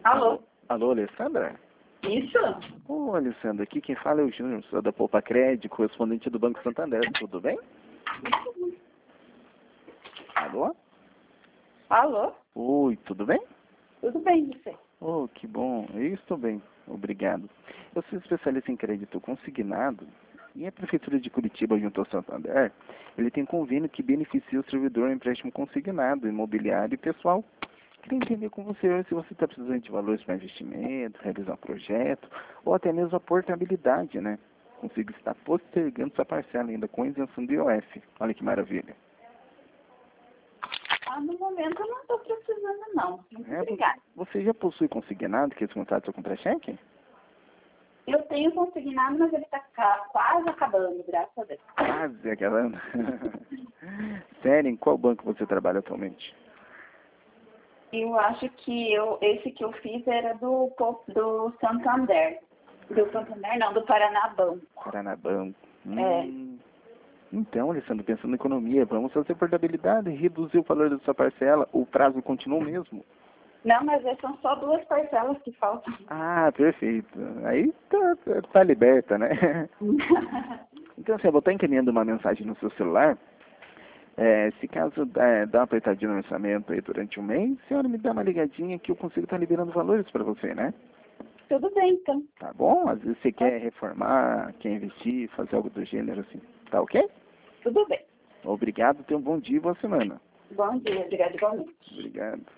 Alô? Alô, Alessandra? Isso? Ô, Alessandra, aqui quem fala é o Júnior, sou da Poupa Crédito, correspondente do Banco Santander. Tudo bem? Alô? Alô? Oi, tudo bem? Tudo bem, você? Oh, que bom. Eu estou bem, obrigado. Eu sou especialista em crédito consignado e a Prefeitura de Curitiba, junto ao Santander, ele tem convênio que beneficia o servidor em empréstimo consignado, imobiliário e pessoal. Queria entender com você hoje se você está precisando de valores para investimento, realizar um projeto, ou até mesmo a portabilidade, né? Consigo estar postergando sua parcela ainda com isenção do IOF. Olha que maravilha. No momento eu não estou precisando, não. Muito É, obrigada. você já possui consignado, que esse contrato seu contra-cheque? Eu tenho consignado, mas ele está quase acabando, graças a Deus. Quase acabando. Sério, em qual banco você trabalha atualmente? Eu acho que esse que eu fiz era do Santander. Do Santander, não, do Paranabanco. Paranabanco. É. Então, Alessandro, pensando em economia, vamos fazer portabilidade, reduzir o valor da sua parcela, o prazo continua o mesmo. Não, mas são só 2 parcelas que faltam. Ah, perfeito. Aí tá liberta, né? Então, assim, eu vou estar encaminhando uma mensagem no seu celular. Se caso dá uma apertadinha no orçamento aí durante um mês, a senhora me dá uma ligadinha que eu consigo estar liberando valores para você, né? Tudo bem, então. Tá bom? Às vezes você quer reformar, quer investir, fazer algo do gênero assim. Tá ok? Tudo bem. Obrigado, tenha um bom dia e boa semana. Bom dia, obrigada igualmente. Obrigado.